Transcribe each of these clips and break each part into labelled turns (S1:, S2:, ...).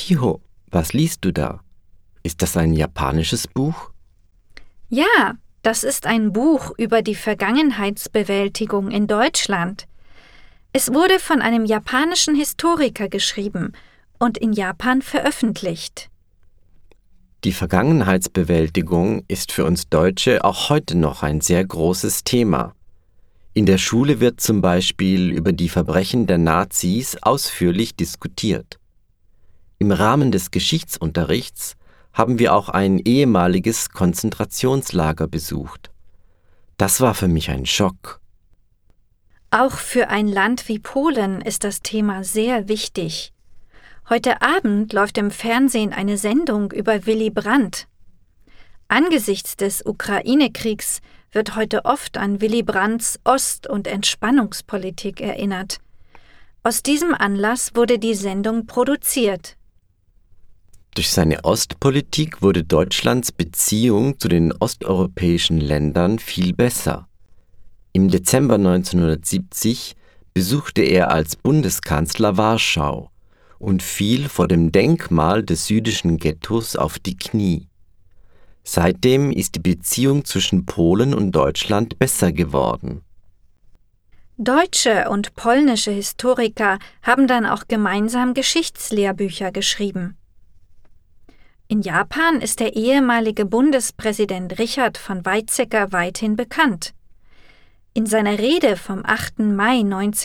S1: Chiho, was liest du da? Ist das ein japanisches Buch?
S2: Ja, das ist ein Buch über die Vergangenheitsbewältigung in Deutschland. Es wurde von einem japanischen Historiker geschrieben und in Japan veröffentlicht.
S1: Die Vergangenheitsbewältigung ist für uns Deutsche auch heute noch ein sehr großes Thema. In der Schule wird zum Beispiel über die Verbrechen der Nazis ausführlich diskutiert. Im Rahmen des Geschichtsunterrichts haben wir auch ein ehemaliges Konzentrationslager besucht. Das war für mich ein Schock.
S2: Auch für ein Land wie Polen ist das Thema sehr wichtig. Heute Abend läuft im Fernsehen eine Sendung über Willy Brandt. Angesichts des Ukraine-Kriegs wird heute oft an Willy Brandts Ost- und Entspannungspolitik erinnert. Aus diesem Anlass wurde die Sendung produziert.
S1: Durch seine Ostpolitik wurde Deutschlands Beziehung zu den osteuropäischen Ländern viel besser. Im Dezember 1970 besuchte er als Bundeskanzler Warschau und fiel vor dem Denkmal des jüdischen Ghettos auf die Knie. Seitdem ist die Beziehung zwischen Polen und Deutschland besser geworden.
S2: Deutsche und polnische Historiker haben dann auch gemeinsam Geschichtslehrbücher geschrieben. In Japan ist der ehemalige Bundespräsident Richard von Weizsäcker weithin bekannt. In seiner Rede vom 8. Mai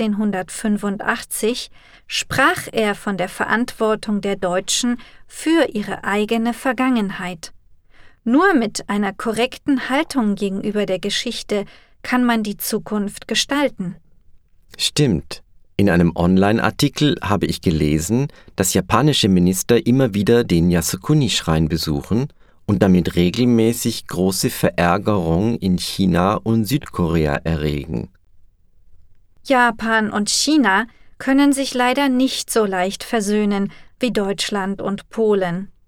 S2: 1985 sprach er von der Verantwortung der Deutschen für ihre eigene Vergangenheit. Nur mit einer korrekten Haltung gegenüber der Geschichte kann man die Zukunft gestalten.
S1: Stimmt. In einem Online-Artikel habe ich gelesen, dass japanische Minister immer wieder den Yasukuni-Schrein besuchen und damit regelmäßig große Verärgerung in China und Südkorea erregen.
S2: Japan und China können sich leider nicht so leicht versöhnen wie Deutschland und Polen.